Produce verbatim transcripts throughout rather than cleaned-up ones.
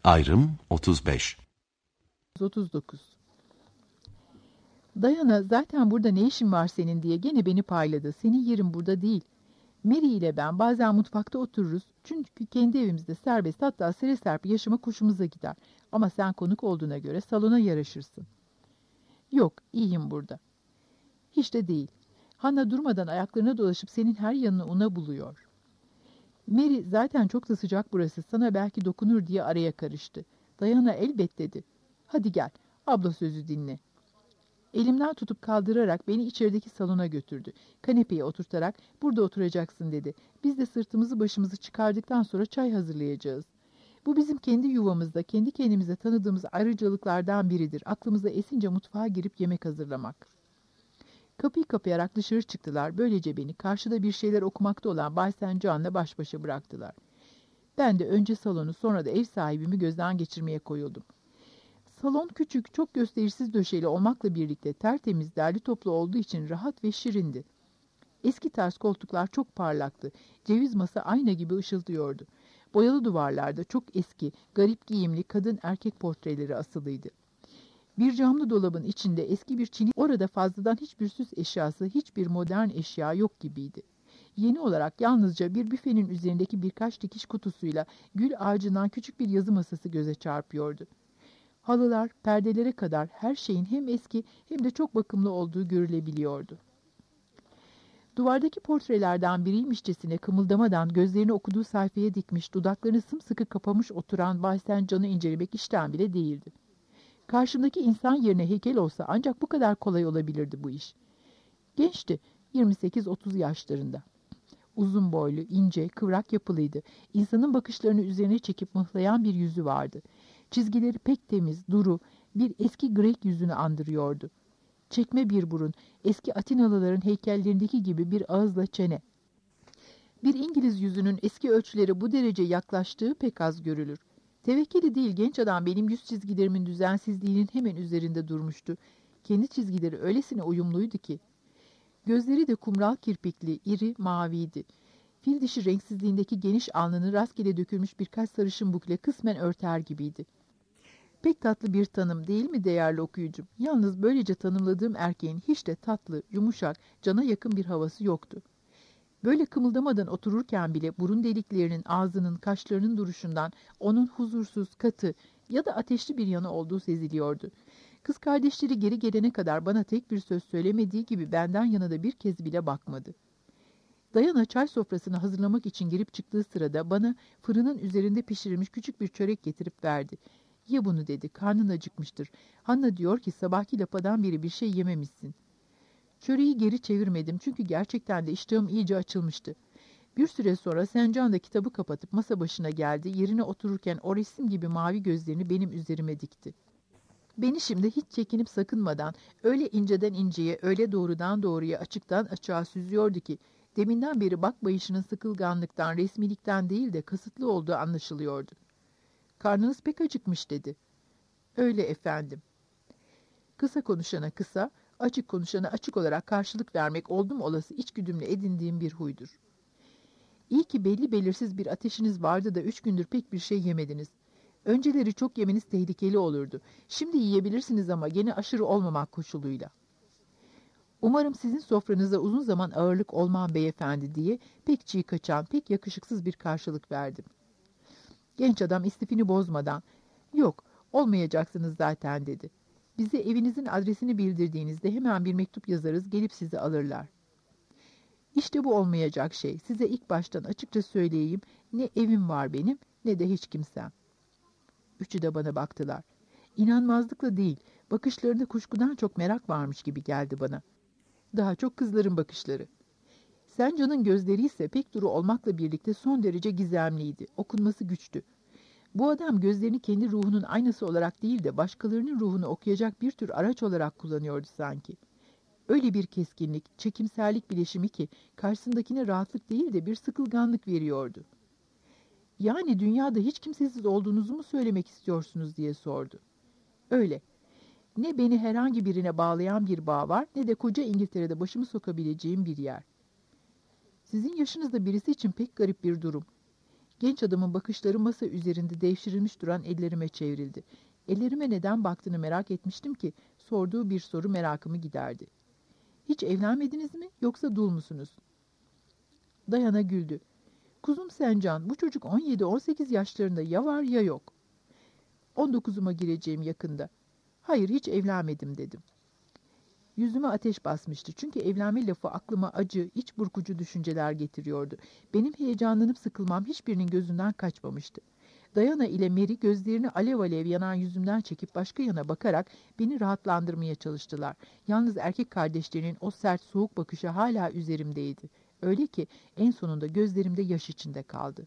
Ayrım otuz beş. otuz dokuz. Dayana, zaten burada ne işin var senin diye gene beni payladı. Senin yerin burada değil. Mary ile ben bazen mutfakta otururuz. Çünkü kendi evimizde serbest, hatta sere serpme yaşamak hoşumuza gider. Ama sen konuk olduğuna göre salona yaraşırsın. Yok, iyiyim burada. Hiç de değil. Hannah durmadan ayaklarına dolaşıp senin her yanını una buluyor. Mary, zaten çok da sıcak burası, sana belki dokunur diye araya karıştı. Dayana elbet dedi. Hadi gel, abla sözü dinle. Elimden tutup kaldırarak beni içerideki salona götürdü. Kanepeye oturtarak burada oturacaksın dedi. Biz de sırtımızı başımızı çıkardıktan sonra çay hazırlayacağız. Bu bizim kendi yuvamızda, kendi kendimize tanıdığımız ayrıcalıklardan biridir. Aklımıza esince mutfağa girip yemek hazırlamak. Kapıyı kapayarak dışarı çıktılar. Böylece beni karşıda bir şeyler okumakta olan Bay Saint John'la baş başa bıraktılar. Ben de önce salonu, sonra da ev sahibimi gözden geçirmeye koyuldum. Salon küçük, çok gösterişsiz döşeli olmakla birlikte tertemiz, derli toplu olduğu için rahat ve şirindi. Eski tarz koltuklar çok parlaktı. Ceviz masa ayna gibi ışıldıyordu. Boyalı duvarlarda çok eski, garip giyimli kadın erkek portreleri asılıydı. Bir camlı dolabın içinde eski bir çini, orada fazladan hiçbir süs eşyası, hiçbir modern eşya yok gibiydi. Yeni olarak yalnızca bir büfenin üzerindeki birkaç dikiş kutusuyla gül ağacından küçük bir yazı masası göze çarpıyordu. Halılar, perdelere kadar her şeyin hem eski hem de çok bakımlı olduğu görülebiliyordu. Duvardaki portrelerden biriymişçesine kımıldamadan gözlerini okuduğu sayfaya dikmiş, dudaklarını sımsıkı kapamış oturan Bay Saint John'u incelemek işten bile değildi. Karşımdaki insan yerine heykel olsa ancak bu kadar kolay olabilirdi bu iş. Gençti, yirmi sekiz otuz yaşlarında. Uzun boylu, ince, kıvrak yapılıydı. İnsanın bakışlarını üzerine çekip mıhlayan bir yüzü vardı. Çizgileri pek temiz, duru, bir eski Grek yüzünü andırıyordu. Çekme bir burun, eski Atinalıların heykellerindeki gibi bir ağızla çene. Bir İngiliz yüzünün eski ölçüleri bu derece yaklaştığı pek az görülür. Tevekkeli değil, genç adam benim yüz çizgilerimin düzensizliğinin hemen üzerinde durmuştu. Kendi çizgileri öylesine uyumluydu ki. Gözleri de kumral kirpikli, iri, maviydi. Fil dişi renksizliğindeki geniş alnını rastgele dökülmüş birkaç sarışın bukle kısmen örter gibiydi. Pek tatlı bir tanım değil mi değerli okuyucum? Yalnız böylece tanımladığım erkeğin hiç de tatlı, yumuşak, cana yakın bir havası yoktu. Böyle kımıldamadan otururken bile burun deliklerinin, ağzının, kaşlarının duruşundan onun huzursuz, katı ya da ateşli bir yanı olduğu seziliyordu. Kız kardeşleri geri gelene kadar bana tek bir söz söylemediği gibi benden yana da bir kez bile bakmadı. Dayana çay sofrasını hazırlamak için girip çıktığı sırada bana fırının üzerinde pişirilmiş küçük bir çörek getirip verdi. Ye bunu dedi, karnın acıkmıştır. Hannah diyor ki sabahki lapadan beri bir şey yememişsin. Çöreği geri çevirmedim çünkü gerçekten de iştahım iyice açılmıştı. Bir süre sonra Saint John da kitabı kapatıp masa başına geldi. Yerine otururken o resim gibi mavi gözlerini benim üzerime dikti. Beni şimdi hiç çekinip sakınmadan öyle inceden inceye, öyle doğrudan doğruya, açıktan açığa süzüyordu ki deminden beri bakmayışının sıkılganlıktan, resmilikten değil de kasıtlı olduğu anlaşılıyordu. Karnınız pek acıkmış dedi. Öyle efendim. Kısa konuşana kısa, açık konuşana açık olarak karşılık vermek oldum olası içgüdümle edindiğim bir huydur. İyi ki belli belirsiz bir ateşiniz vardı da üç gündür pek bir şey yemediniz. Önceleri çok yemeniz tehlikeli olurdu. Şimdi yiyebilirsiniz ama gene aşırı olmamak koşuluyla. Umarım sizin sofranıza uzun zaman ağırlık olmam beyefendi diye pek çiğ kaçan, pek yakışıksız bir karşılık verdim. Genç adam istifini bozmadan, yok olmayacaksınız zaten dedi. Bize evinizin adresini bildirdiğinizde hemen bir mektup yazarız, gelip sizi alırlar. İşte bu olmayacak şey. Size ilk baştan açıkça söyleyeyim, ne evim var benim ne de hiç kimsem. Üçü de bana baktılar. İnanmazlıkla değil, bakışlarında kuşkudan çok merak varmış gibi geldi bana. Daha çok kızların bakışları. Saint John'un gözleri ise pek duru olmakla birlikte son derece gizemliydi. Okunması güçtü. Bu adam gözlerini kendi ruhunun aynası olarak değil de başkalarının ruhunu okuyacak bir tür araç olarak kullanıyordu sanki. Öyle bir keskinlik, çekimserlik bileşimi ki karşısındakine rahatlık değil de bir sıkılganlık veriyordu. Yani dünyada hiç kimsesiz olduğunuzu mu söylemek istiyorsunuz diye sordu. Öyle. Ne beni herhangi birine bağlayan bir bağ var ne de koca İngiltere'de başımı sokabileceğim bir yer. Sizin yaşınızda birisi için pek garip bir durum. Genç adamın bakışları masa üzerinde devşirilmiş duran ellerime çevrildi. Ellerime neden baktığını merak etmiştim ki sorduğu bir soru merakımı giderdi. Hiç evlenmediniz mi yoksa dul musunuz? Dayana güldü. Kuzum Sencan, bu çocuk on yedi on sekiz yaşlarında ya var ya yok. on dokuzuma gireceğim yakında. Hayır, hiç evlenmedim dedim. Yüzüme ateş basmıştı çünkü evlenme lafı aklıma acı, iç burkucu düşünceler getiriyordu. Benim heyecanlanıp sıkılmam hiçbirinin gözünden kaçmamıştı. Dayana ile Mary gözlerini alev alev yanan yüzümden çekip başka yana bakarak beni rahatlandırmaya çalıştılar. Yalnız erkek kardeşlerinin o sert soğuk bakışı hala üzerimdeydi. Öyle ki en sonunda gözlerimde yaş içinde kaldı.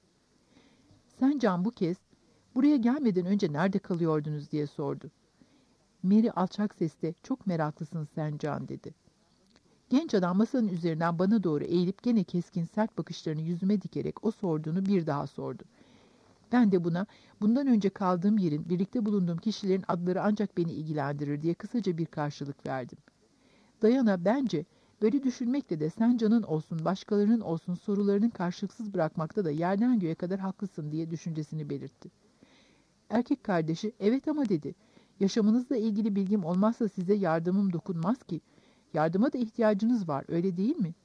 Sen Can bu kez buraya gelmeden önce nerede kalıyordunuz diye sordu. Mary alçak sesle çok meraklısın sen Can dedi. Genç adam masanın üzerinden bana doğru eğilip gene keskin sert bakışlarını yüzüme dikerek o sorduğunu bir daha sordu. Ben de buna bundan önce kaldığım yerin, birlikte bulunduğum kişilerin adları ancak beni ilgilendirir diye kısaca bir karşılık verdim. Dayana bence böyle düşünmekle de sen Can'ın olsun başkalarının olsun sorularının karşılıksız bırakmakta da yerden göğe kadar haklısın diye düşüncesini belirtti. Erkek kardeşi evet ama dedi. Yaşamınızla ilgili bilgim olmazsa size yardımım dokunmaz ki. Yardıma da ihtiyacınız var, öyle değil mi?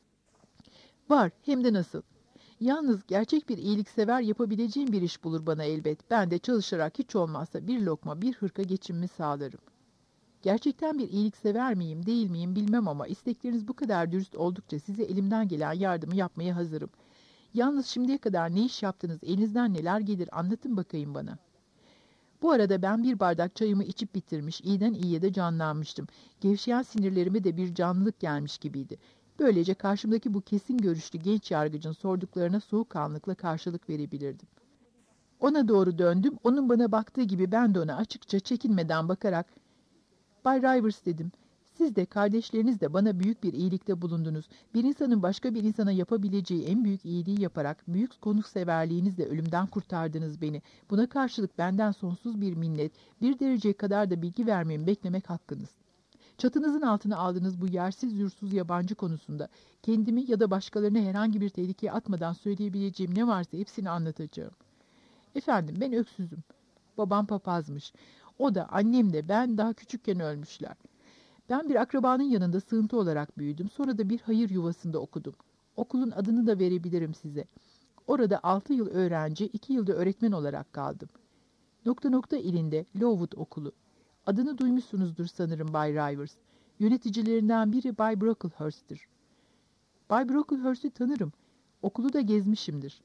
Var, hem de nasıl. Yalnız gerçek bir iyiliksever yapabileceğim bir iş bulur bana elbet. Ben de çalışarak hiç olmazsa bir lokma, bir hırka geçimimi sağlarım. Gerçekten bir iyiliksever miyim, değil miyim bilmem ama istekleriniz bu kadar dürüst oldukça size elimden gelen yardımı yapmaya hazırım. Yalnız şimdiye kadar ne iş yaptınız, elinizden neler gelir anlatın bakayım bana. Bu arada ben bir bardak çayımı içip bitirmiş, iyiden iyiye de canlanmıştım. Gevşeyen sinirlerime de bir canlılık gelmiş gibiydi. Böylece karşımdaki bu kesin görüşlü genç yargıcın sorduklarına soğukkanlılıkla karşılık verebilirdim. Ona doğru döndüm, onun bana baktığı gibi ben de ona açıkça çekinmeden bakarak Bay Rivers dedim. Siz de kardeşleriniz de bana büyük bir iyilikte bulundunuz. Bir insanın başka bir insana yapabileceği en büyük iyiliği yaparak büyük konukseverliğinizle ölümden kurtardınız beni. Buna karşılık benden sonsuz bir minnet, bir dereceye kadar da bilgi vermemi beklemek hakkınız. Çatınızın altına aldığınız bu yersiz yursuz yabancı konusunda kendimi ya da başkalarına herhangi bir tehlikeye atmadan söyleyebileceğim ne varsa hepsini anlatacağım. Efendim ben öksüzüm. Babam papazmış. O da annem de ben daha küçükken ölmüşler. Ben bir akrabanın yanında sığıntı olarak büyüdüm. Sonra da bir hayır yuvasında okudum. Okulun adını da verebilirim size. Orada altı yıl öğrenci, iki yılda öğretmen olarak kaldım. Nokta nokta ilinde Lowood Okulu. Adını duymuşsunuzdur sanırım Bay Rivers. Yöneticilerinden biri Bay Brocklehurst'tir. Bay Brocklehurst'ü tanırım. Okulu da gezmişimdir.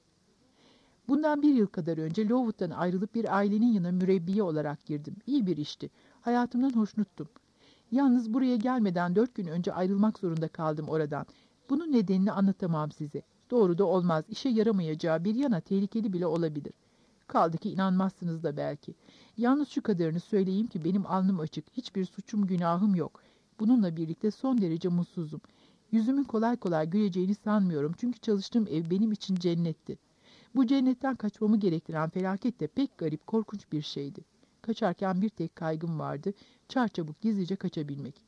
Bundan bir yıl kadar önce Lowood'dan ayrılıp bir ailenin yanına mürebbiye olarak girdim. İyi bir işti. Hayatımdan hoşnuttum. Yalnız buraya gelmeden dört gün önce ayrılmak zorunda kaldım oradan. Bunun nedenini anlatamam size. Doğru da olmaz. İşe yaramayacağı bir yana tehlikeli bile olabilir. Kaldı ki inanmazsınız da belki. Yalnız şu kadarını söyleyeyim ki benim alnım açık. Hiçbir suçum günahım yok. Bununla birlikte son derece mutsuzum. Yüzümün kolay kolay güleceğini sanmıyorum. Çünkü çalıştığım ev benim için cennetti. Bu cennetten kaçmamı gerektiren felaket de pek garip, korkunç bir şeydi. Kaçarken bir tek kaygım vardı. Çarçabuk gizlice kaçabilmek.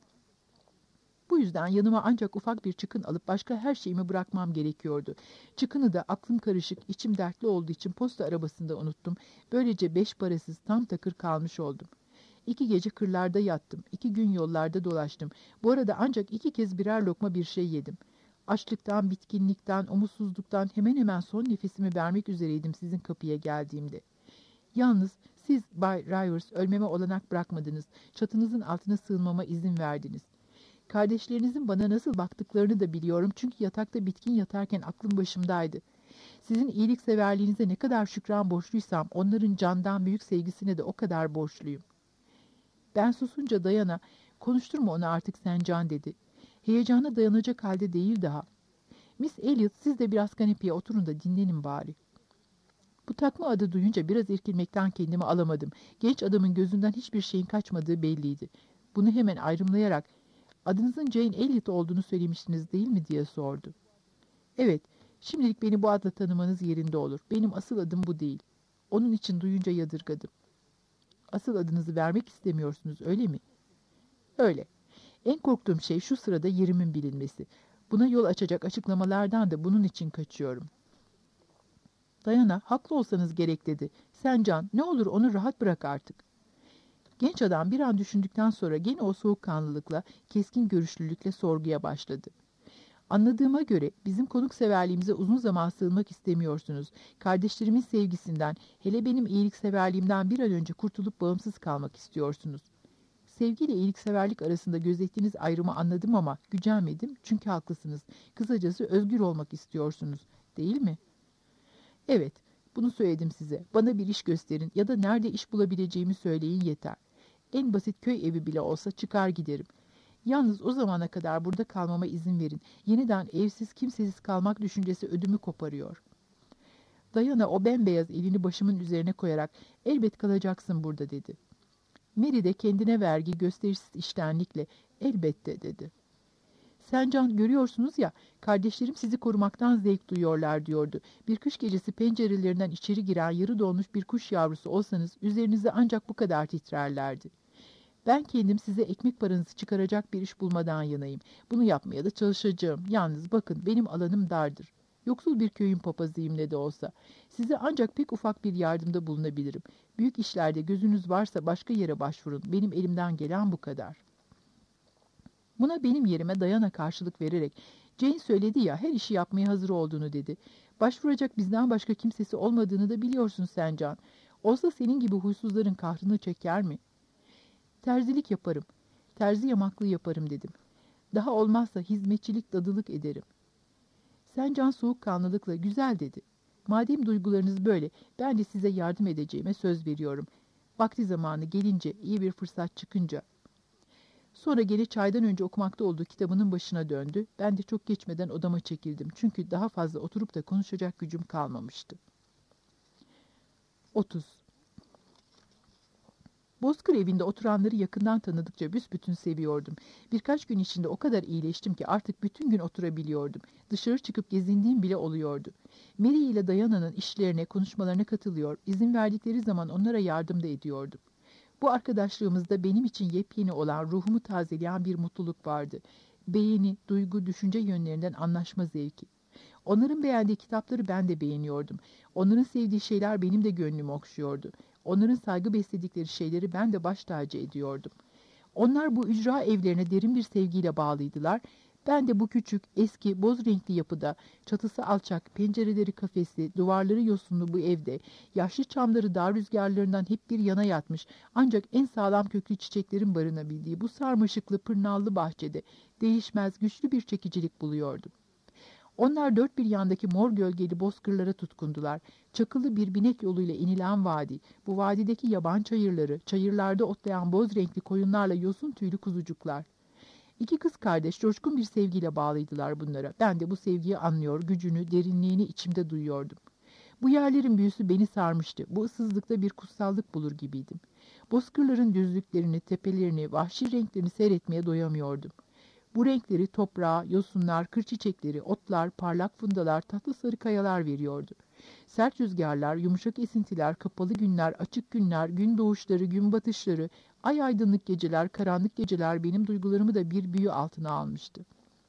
Bu yüzden yanıma ancak ufak bir çıkın alıp başka her şeyimi bırakmam gerekiyordu. Çıkını da aklım karışık, içim dertli olduğu için posta arabasında unuttum. Böylece beş parasız tam takır kalmış oldum. İki gece kırlarda yattım. İki gün yollarda dolaştım. Bu arada ancak iki kez birer lokma bir şey yedim. Açlıktan, bitkinlikten, umutsuzluktan hemen hemen son nefesimi vermek üzereydim sizin kapıya geldiğimde. Yalnız siz Bay Rivers ölmeme olanak bırakmadınız. Çatınızın altına sığınmama izin verdiniz. Kardeşlerinizin bana nasıl baktıklarını da biliyorum çünkü yatakta bitkin yatarken aklım başımdaydı. Sizin iyilikseverliğinize ne kadar şükran borçluysam onların candan büyük sevgisine de o kadar borçluyum. Ben susunca Dayana, konuşturma onu artık sen Can dedi. Heyecana dayanacak halde değil daha. Miss Elliot siz de biraz kanepeye oturun da dinlenin bari. Bu takma adı duyunca biraz irkilmekten kendimi alamadım. Genç adamın gözünden hiçbir şeyin kaçmadığı belliydi. Bunu hemen ayrımlayarak, adınızın Jane Elliot olduğunu söylemiştiniz değil mi diye sordu. Evet, şimdilik beni bu adla tanımanız yerinde olur. Benim asıl adım bu değil. Onun için duyunca yadırgadım. Asıl adınızı vermek istemiyorsunuz, öyle mi? Öyle. En korktuğum şey şu sırada yerimin bilinmesi. Buna yol açacak açıklamalardan da bunun için kaçıyorum. Dayana, haklı olsanız gerek dedi. Sen Can, ne olur onu rahat bırak artık. Genç adam bir an düşündükten sonra gene o soğukkanlılıkla, keskin görüşlülükle sorguya başladı. Anladığıma göre bizim konukseverliğimize uzun zaman sığınmak istemiyorsunuz. Kardeşlerimin sevgisinden, hele benim iyilikseverliğimden bir an önce kurtulup bağımsız kalmak istiyorsunuz. Sevgiyle iyilikseverlik arasında gözettiğiniz ayrımı anladım ama gücenmedim çünkü haklısınız. Kısacası özgür olmak istiyorsunuz, değil mi? Evet, bunu söyledim size. Bana bir iş gösterin ya da nerede iş bulabileceğimi söyleyin yeter. En basit köy evi bile olsa çıkar giderim. Yalnız o zamana kadar burada kalmama izin verin. Yeniden evsiz kimsesiz kalmak düşüncesi ödümü koparıyor. Dayana o bembeyaz elini başımın üzerine koyarak elbet kalacaksın burada dedi. Mary de kendine vergi gösterişsiz iştenlikle elbette dedi. Sen Can, görüyorsunuz ya, kardeşlerim sizi korumaktan zevk duyuyorlar diyordu. Bir kış gecesi pencerelerinden içeri giren yarı dolmuş bir kuş yavrusu olsanız üzerinize ancak bu kadar titrerlerdi. Ben kendim size ekmek paranızı çıkaracak bir iş bulmadan yanayım. Bunu yapmaya da çalışacağım. Yalnız bakın, benim alanım dardır. Yoksul bir köyün papazıyım ne de olsa. Size ancak pek ufak bir yardımda bulunabilirim. Büyük işlerde gözünüz varsa başka yere başvurun. Benim elimden gelen bu kadar. Buna benim yerime Dayana karşılık vererek, Jane söyledi ya, her işi yapmaya hazır olduğunu dedi. Başvuracak bizden başka kimsesi olmadığını da biliyorsun sen Can. Olsa senin gibi huysuzların kahrını çeker mi? Terzilik yaparım. Terzi yamaklığı yaparım dedim. Daha olmazsa hizmetçilik, dadılık ederim. Sen Can soğukkanlılıkla güzel dedi. Madem duygularınız böyle, ben de size yardım edeceğime söz veriyorum. Vakti zamanı gelince, iyi bir fırsat çıkınca. Sonra gene çaydan önce okumakta olduğu kitabının başına döndü. Ben de çok geçmeden odama çekildim. Çünkü daha fazla oturup da konuşacak gücüm kalmamıştı. otuz. Bozkır evinde oturanları yakından tanıdıkça büsbütün seviyordum. Birkaç gün içinde o kadar iyileştim ki artık bütün gün oturabiliyordum. Dışarı çıkıp gezindiğim bile oluyordu. Mary ile Dayana'nın işlerine, konuşmalarına katılıyor, izin verdikleri zaman onlara yardım da ediyordum. Bu arkadaşlığımızda benim için yepyeni olan, ruhumu tazeleyen bir mutluluk vardı. Beğeni, duygu, düşünce yönlerinden anlaşma zevki. Onların beğendiği kitapları ben de beğeniyordum. Onların sevdiği şeyler benim de gönlümü okşuyordu. Onların saygı besledikleri şeyleri ben de baş tacı ediyordum. Onlar bu ücra evlerine derin bir sevgiyle bağlıydılar. Ben de bu küçük, eski, boz renkli yapıda, çatısı alçak, pencereleri kafesli, duvarları yosunlu bu evde, yaşlı çamları dağ rüzgarlarından hep bir yana yatmış, ancak en sağlam köklü çiçeklerin barınabildiği bu sarmaşıklı, pırnallı bahçede değişmez, güçlü bir çekicilik buluyordum. Onlar dört bir yandaki mor gölgeli bozkırlara tutkundular. Çakılı bir binek yoluyla inilen vadi, bu vadideki yaban çayırları, çayırlarda otlayan boz renkli koyunlarla yosun tüylü kuzucuklar. İki kız kardeş coşkun bir sevgiyle bağlıydılar bunlara. Ben de bu sevgiyi anlıyor, gücünü, derinliğini içimde duyuyordum. Bu yerlerin büyüsü beni sarmıştı. Bu ıssızlıkta bir kutsallık bulur gibiydim. Bozkırların düzlüklerini, tepelerini, vahşi renklerini seyretmeye doyamıyordum. Bu renkleri toprağa, yosunlar, kır çiçekleri, otlar, parlak fundalar, tatlı sarı kayalar veriyordu. Sert rüzgarlar, yumuşak esintiler, kapalı günler, açık günler, gün doğuşları, gün batışları, ay aydınlık geceler, karanlık geceler benim duygularımı da bir büyü altına almıştı.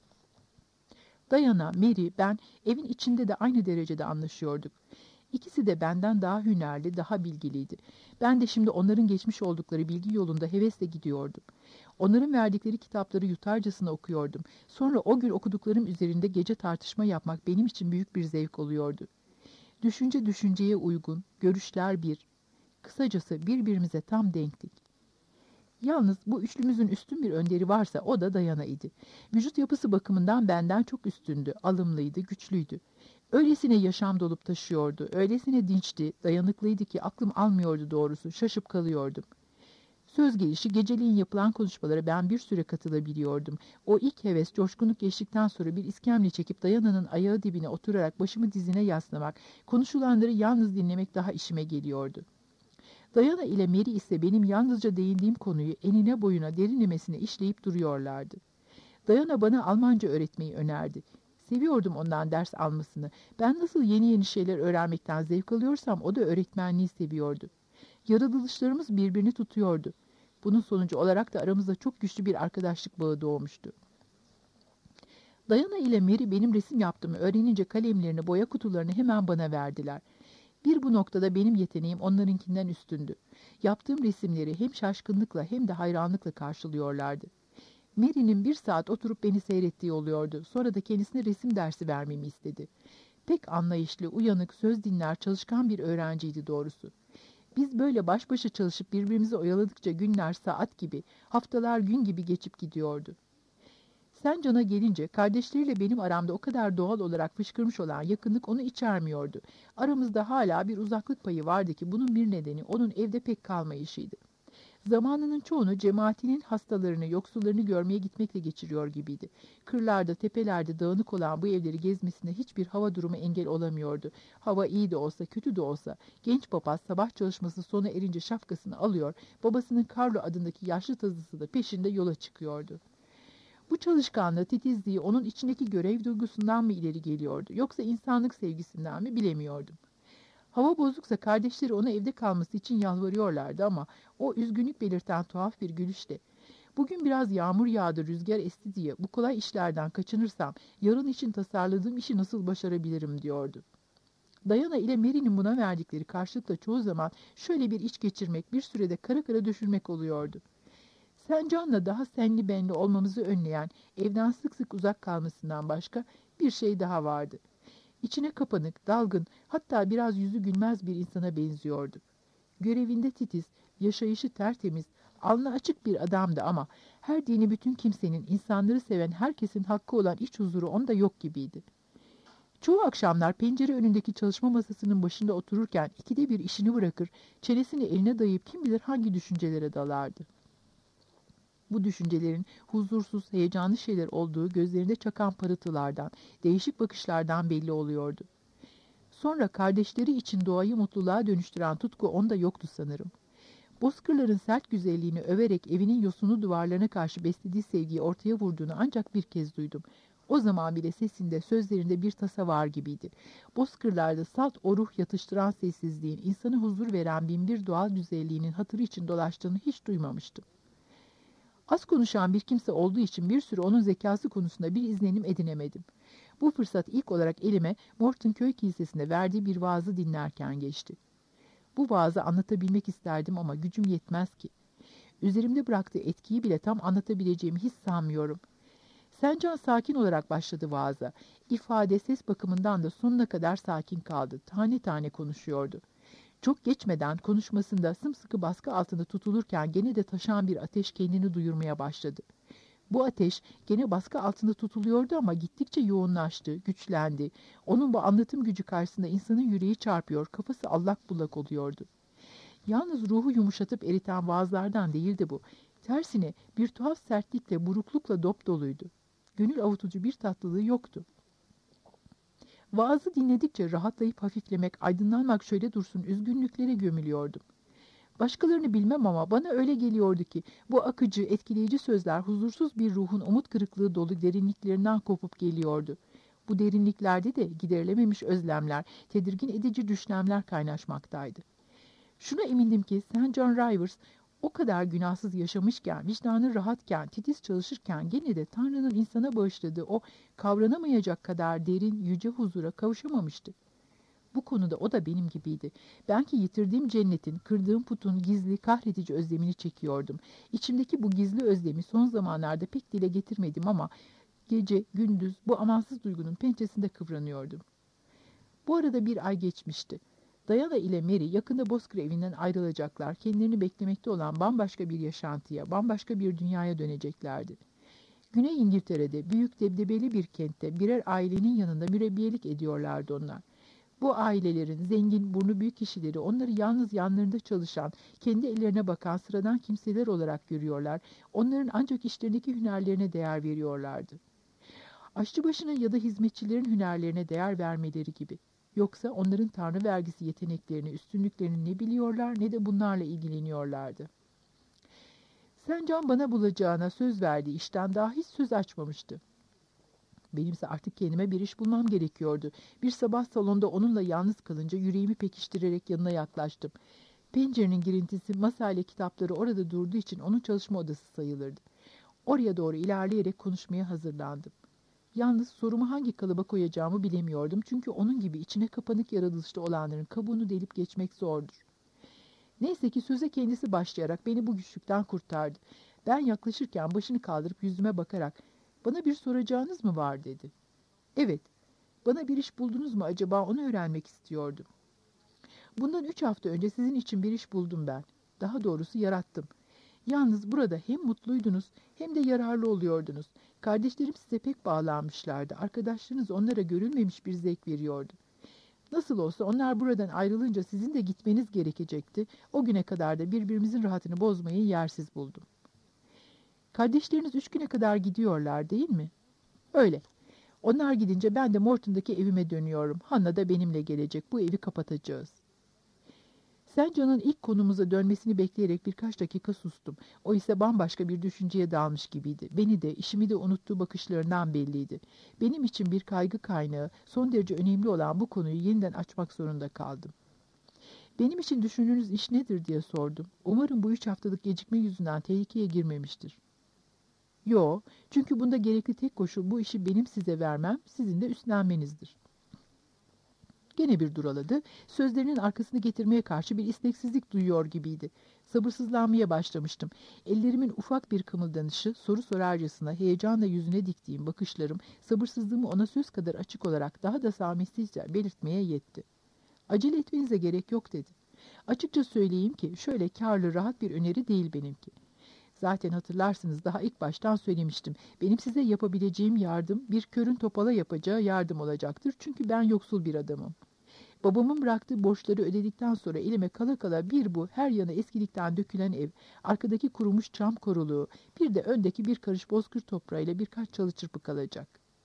Dayana, Mary, ben evin içinde de aynı derecede anlaşıyorduk. İkisi de benden daha hünerli, daha bilgiliydi. Ben de şimdi onların geçmiş oldukları bilgi yolunda hevesle gidiyordum. Onların verdikleri kitapları yutarcasına okuyordum. Sonra o gün okuduklarım üzerinde gece tartışma yapmak benim için büyük bir zevk oluyordu. Düşünce düşünceye uygun, görüşler bir. Kısacası birbirimize tam denktik. Yalnız bu üçlümüzün üstün bir önderi varsa o da Dayana idi. Vücut yapısı bakımından benden çok üstündü, alımlıydı, güçlüydü. Öylesine yaşam dolup taşıyordu, öylesine dinçti, dayanıklıydı ki aklım almıyordu doğrusu, şaşıp kalıyordum. Söz gelişi geceliğin yapılan konuşmalara ben bir süre katılabiliyordum. O ilk heves, coşkunluk geçtikten sonra bir iskemle çekip Dayana'nın ayağı dibine oturarak başımı dizine yaslamak, konuşulanları yalnız dinlemek daha işime geliyordu. Dayana ile Mary ise benim yalnızca değindiğim konuyu enine boyuna derinlemesine işleyip duruyorlardı. Dayana bana Almanca öğretmeyi önerdi. Seviyordum ondan ders almasını. Ben nasıl yeni yeni şeyler öğrenmekten zevk alıyorsam o da öğretmenliği seviyordu. Yaratılışlarımız birbirini tutuyordu. Bunun sonucu olarak da aramızda çok güçlü bir arkadaşlık bağı doğmuştu. Dayana ile Mary benim resim yaptığımı öğrenince kalemlerini, boya kutularını hemen bana verdiler. Bir bu noktada benim yeteneğim onlarınkinden üstündü. Yaptığım resimleri hem şaşkınlıkla hem de hayranlıkla karşılıyorlardı. Mary'nin bir saat oturup beni seyrettiği oluyordu. Sonra da kendisine resim dersi vermemi istedi. Pek anlayışlı, uyanık, söz dinler, çalışkan bir öğrenciydi doğrusu. Biz böyle baş başa çalışıp birbirimizi oyaladıkça günler saat gibi, haftalar gün gibi geçip gidiyordu. Sen Can'a gelince kardeşleriyle benim aramda o kadar doğal olarak fışkırmış olan yakınlık onu içermiyordu. Aramızda hala bir uzaklık payı vardı ki bunun bir nedeni onun evde pek kalmayışıydı. Zamanının çoğunu cemaatinin hastalarını, yoksullarını görmeye gitmekle geçiriyor gibiydi. Kırlarda, tepelerde dağınık olan bu evleri gezmesine hiçbir hava durumu engel olamıyordu. Hava iyi de olsa, kötü de olsa, genç papaz sabah çalışması sona erince şapkasını alıyor, babasının Carlo adındaki yaşlı tazısı da peşinde yola çıkıyordu. Bu çalışkanlığı, titizliği onun içindeki görev duygusundan mı ileri geliyordu, yoksa insanlık sevgisinden mi bilemiyordum. Hava bozuksa kardeşleri ona evde kalması için yalvarıyorlardı ama o üzgünlük belirten tuhaf bir gülüşle "Bugün biraz yağmur yağdı, rüzgar esti diye bu kolay işlerden kaçınırsam yarın için tasarladığım işi nasıl başarabilirim?" diyordu. Diana ile Mary'nin buna verdikleri karşılıkla çoğu zaman şöyle bir iç geçirmek, bir sürede kara kara düşünmek oluyordu. Sen John'la daha senli benli olmamızı önleyen, evden sık sık uzak kalmasından başka bir şey daha vardı. İçine kapanık, dalgın, hatta biraz yüzü gülmez bir insana benziyordu. Görevinde titiz, yaşayışı tertemiz, alnı açık bir adamdı ama her dini bütün kimsenin, insanları seven herkesin hakkı olan iç huzuru onda yok gibiydi. Çoğu akşamlar pencere önündeki çalışma masasının başında otururken ikide bir işini bırakır, çenesini eline dayayıp kim bilir hangi düşüncelere dalardı. Bu düşüncelerin huzursuz, heyecanlı şeyler olduğu gözlerinde çakan parıltılardan, değişik bakışlardan belli oluyordu. Sonra kardeşleri için doğayı mutluluğa dönüştüren tutku onda yoktu sanırım. Bozkırların sert güzelliğini överek evinin yosunlu duvarlarına karşı beslediği sevgiyi ortaya vurduğunu ancak bir kez duydum. O zaman bile sesinde, sözlerinde bir tasa var gibiydi. Bozkırlarda salt o ruh yatıştıran sessizliğin, insanı huzur veren binbir doğal güzelliğinin hatırı için dolaştığını hiç duymamıştım. Az konuşan bir kimse olduğu için bir süre onun zekası konusunda bir izlenim edinemedim. Bu fırsat ilk olarak elime Morton Köy Kilisesi'nde verdiği bir vaazı dinlerken geçti. Bu vaazı anlatabilmek isterdim ama gücüm yetmez ki. Üzerimde bıraktığı etkiyi bile tam anlatabileceğimi hiç sanmıyorum. Sencan sakin olarak başladı vaaza. İfade, ses bakımından da sonuna kadar sakin kaldı. Tane tane konuşuyordu. Çok geçmeden konuşmasında sımsıkı baskı altında tutulurken gene de taşan bir ateş kendini duyurmaya başladı. Bu ateş gene baskı altında tutuluyordu ama gittikçe yoğunlaştı, güçlendi. Onun bu anlatım gücü karşısında insanın yüreği çarpıyor, kafası allak bullak oluyordu. Yalnız ruhu yumuşatıp eriten vaazlardan değildi bu. Tersine bir tuhaf sertlikle, buruklukla dop doluydu. Gönül avutucu bir tatlılığı yoktu. Vaazı dinledikçe rahatlayıp hafiflemek, aydınlanmak şöyle dursun üzgünlüklere gömülüyordum. Başkalarını bilmem ama bana öyle geliyordu ki bu akıcı, etkileyici sözler huzursuz bir ruhun umut kırıklığı dolu derinliklerinden kopup geliyordu. Bu derinliklerde de giderilememiş özlemler, tedirgin edici düşlemler kaynaşmaktaydı. Şuna emindim ki Saint John Rivers o kadar günahsız yaşamışken, vicdanı rahatken, titiz çalışırken gene de Tanrı'nın insana bağışladığı o kavranamayacak kadar derin, yüce huzura kavuşamamıştı. Bu konuda o da benim gibiydi. Ben ki yitirdiğim cennetin, kırdığım putun gizli, kahredici özlemini çekiyordum. İçimdeki bu gizli özlemi son zamanlarda pek dile getirmedim ama gece, gündüz bu amansız duygunun pençesinde kıvranıyordum. Bu arada bir ay geçmişti. Diana ile Mary yakında Bozkır evinden ayrılacaklar. Kendilerini beklemekte olan bambaşka bir yaşantıya, bambaşka bir dünyaya döneceklerdi. Güney İngiltere'de, büyük debdebeli bir kentte birer ailenin yanında mürebbiyelik ediyorlardı onlar. Bu ailelerin zengin, burnu büyük kişileri onları yalnız yanlarında çalışan, kendi ellerine bakan sıradan kimseler olarak görüyorlar. Onların ancak işlerindeki hünerlerine değer veriyorlardı. Aşçıbaşının ya da hizmetçilerin hünerlerine değer vermeleri gibi. Yoksa onların tanrı vergisi yeteneklerini, üstünlüklerini ne biliyorlar ne de bunlarla ilgileniyorlardı. Sencan bana bulacağına söz verdiği işten daha hiç söz açmamıştı. Benimse artık kendime bir iş bulmam gerekiyordu. Bir sabah salonda onunla yalnız kalınca yüreğimi pekiştirerek yanına yaklaştım. Pencerenin girintisi, masa ile kitapları orada durduğu için onun çalışma odası sayılırdı. Oraya doğru ilerleyerek konuşmaya hazırlandım. Yalnız sorumu hangi kalıba koyacağımı bilemiyordum. Çünkü onun gibi içine kapanık yaratılışta olanların kabuğunu delip geçmek zordur. Neyse ki söze kendisi başlayarak beni bu güçlükten kurtardı. Ben yaklaşırken başını kaldırıp yüzüme bakarak "Bana bir soracağınız mı var?" dedi. "Evet, bana bir iş buldunuz mu acaba, onu öğrenmek istiyordum." "Bundan üç hafta önce sizin için bir iş buldum ben. Daha doğrusu yarattım. Yalnız burada hem mutluydunuz hem de yararlı oluyordunuz. Kardeşlerim size pek bağlanmışlardı. Arkadaşlarınız onlara görülmemiş bir zevk veriyordu. Nasıl olsa onlar buradan ayrılınca sizin de gitmeniz gerekecekti. O güne kadar da birbirimizin rahatını bozmayı yersiz buldum." "Kardeşleriniz üç güne kadar gidiyorlar değil mi?" "Öyle. Onlar gidince ben de Morton'daki evime dönüyorum. Hannah da benimle gelecek. Bu evi kapatacağız." Sencan'ın ilk konumuza dönmesini bekleyerek birkaç dakika sustum. O ise bambaşka bir düşünceye dalmış gibiydi. Beni de, işimi de unuttuğu bakışlarından belliydi. Benim için bir kaygı kaynağı, son derece önemli olan bu konuyu yeniden açmak zorunda kaldım. "Benim için düşündüğünüz iş nedir?" diye sordum. "Umarım bu üç haftalık gecikme yüzünden tehlikeye girmemiştir." "Yo, çünkü bunda gerekli tek koşul bu işi benim size vermem, sizin de üstlenmenizdir." Gene bir duraladı. Sözlerinin arkasını getirmeye karşı bir isteksizlik duyuyor gibiydi. Sabırsızlanmaya başlamıştım. Ellerimin ufak bir kımıldanışı, soru sorarcasına heyecanla yüzüne diktiğim bakışlarım, sabırsızlığımı ona söz kadar açık olarak daha da samimiyetsizce belirtmeye yetti. "Acele etmenize gerek yok," dedi. "Açıkça söyleyeyim ki şöyle kârlı, rahat bir öneri değil benimki. Zaten hatırlarsınız, daha ilk baştan söylemiştim. Benim size yapabileceğim yardım bir körün topala yapacağı yardım olacaktır. Çünkü ben yoksul bir adamım. Babamın bıraktığı borçları ödedikten sonra elime kala kala bir bu her yanı eskilikten dökülen ev, arkadaki kurumuş çam koruluğu, bir de öndeki bir karış bozkır toprağıyla birkaç çalı çırpı kalacak.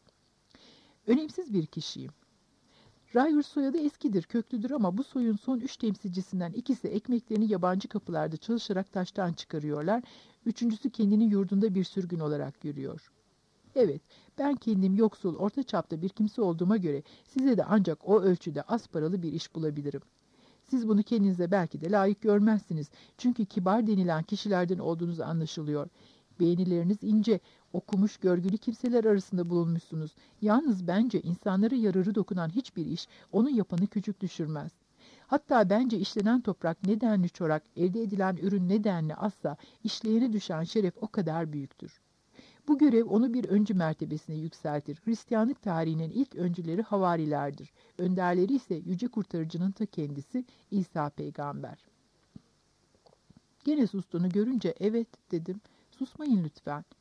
Önemsiz bir kişiyim. Rivers soyadı eskidir, köklüdür ama bu soyun son üç temsilcisinden ikisi ekmeklerini yabancı kapılarda çalışarak taştan çıkarıyorlar. Üçüncüsü kendini yurdunda bir sürgün olarak görüyor. Evet, ben kendim yoksul, orta çapta bir kimse olduğuma göre size de ancak o ölçüde az paralı bir iş bulabilirim. Siz bunu kendinize belki de layık görmezsiniz. Çünkü kibar denilen kişilerden olduğunuz anlaşılıyor. Beğenileriniz ince, okumuş, görgülü kimseler arasında bulunmuşsunuz. Yalnız bence insanlara yararı dokunan hiçbir iş onu yapanı küçük düşürmez. Hatta bence işlenen toprak ne denli çorak, elde edilen ürün ne denli azsa, işleyene düşen şeref o kadar büyüktür. Bu görev onu bir öncü mertebesine yükseltir. Hristiyanlık tarihinin ilk öncüleri havarilerdir. Önderleri ise yüce kurtarıcının ta kendisi İsa peygamber." Gene sustuğunu görünce "Evet," dedim. "Susmayın lütfen.